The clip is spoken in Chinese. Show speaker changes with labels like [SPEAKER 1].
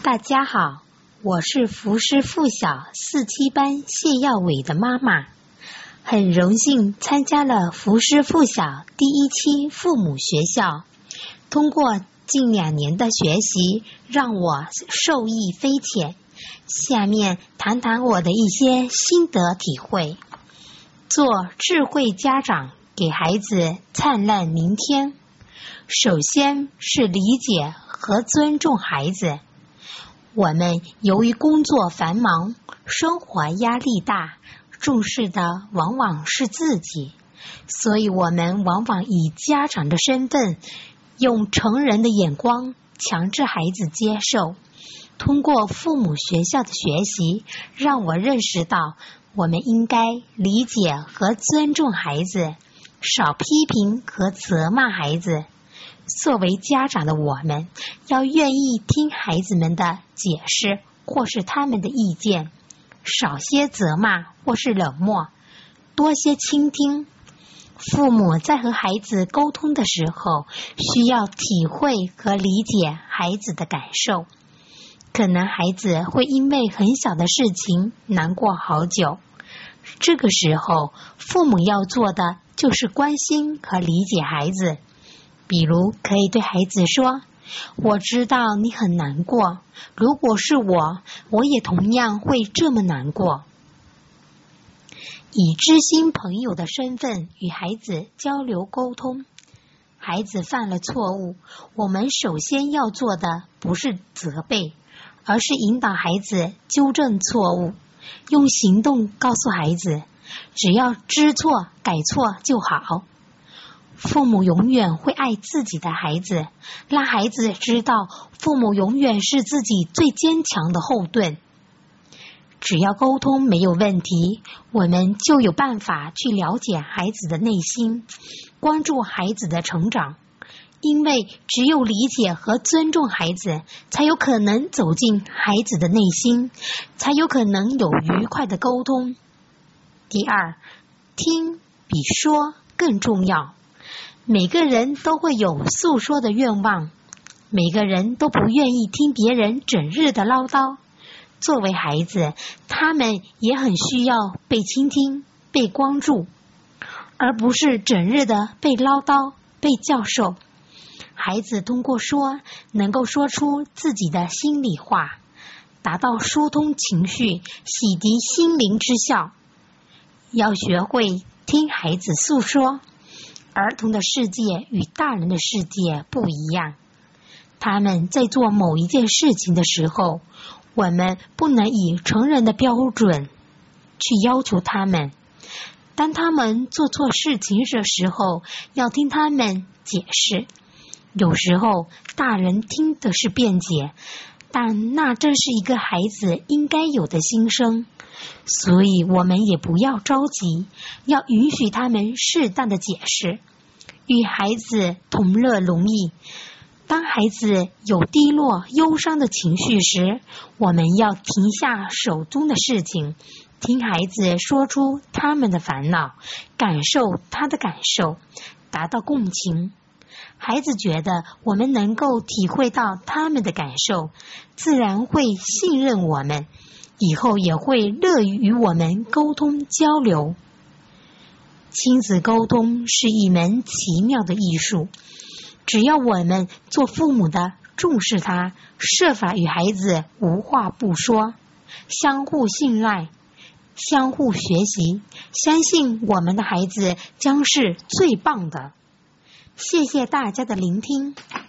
[SPEAKER 1] 大家好，我是福师附小4、7班谢耀伟的妈妈，很荣幸参加了福师附小第1期父母学校，通过近2年的学习，让我受益匪浅。下面谈谈我的一些心得体会。做智慧家长，给孩子灿烂明天。首先是理解和尊重孩子。我们由于工作繁忙，生活压力大，重视的往往是自己，所以我们往往以家长的身份，用成人的眼光强制孩子接受。通过父母学校的学习，让我认识到我们应该理解和尊重孩子，少批评和责骂孩子。作为家长的我们，要愿意听孩子们的解释或是他们的意见，少些责骂或是冷漠，多些倾听。父母在和孩子沟通的时候，需要体会和理解孩子的感受。可能孩子会因为很小的事情难过好久，这个时候父母要做的就是关心和理解孩子。比如可以对孩子说，我知道你很难过，如果是我也同样会这么难过。以知心朋友的身份与孩子交流沟通。孩子犯了错误，我们首先要做的不是责备，而是引导孩子纠正错误，用行动告诉孩子，只要知错改错就好。父母永远会爱自己的孩子，让孩子知道父母永远是自己最坚强的后盾。只要沟通没有问题，我们就有办法去了解孩子的内心，关注孩子的成长。因为只有理解和尊重孩子，才有可能走进孩子的内心，才有可能有愉快的沟通。第二，听比说更重要。每个人都会有诉说的愿望，每个人都不愿意听别人整日的唠叨。作为孩子，他们也很需要被倾听、被关注，而不是整日的被唠叨、被教授。孩子通过说，能够说出自己的心里话，达到疏通情绪、洗涤心灵之效。要学会听孩子诉说。儿童的世界与大人的世界不一样，他们在做某一件事情的时候，我们不能以成人的标准去要求他们。当他们做错事情的时候，要听他们解释。有时候大人听的是辩解，但那正是一个孩子应该有的心声。所以我们也不要着急，要允许他们适当的解释，与孩子同乐容易。当孩子有低落、忧伤的情绪时，我们要停下手中的事情，听孩子说出他们的烦恼，感受他的感受，达到共情。孩子觉得我们能够体会到他们的感受，自然会信任我们，以后也会乐于与我们沟通交流。亲子沟通是一门奇妙的艺术，只要我们做父母的重视它，设法与孩子无话不说，相互信赖，相互学习，相信我们的孩子将是最棒的。谢谢大家的聆听。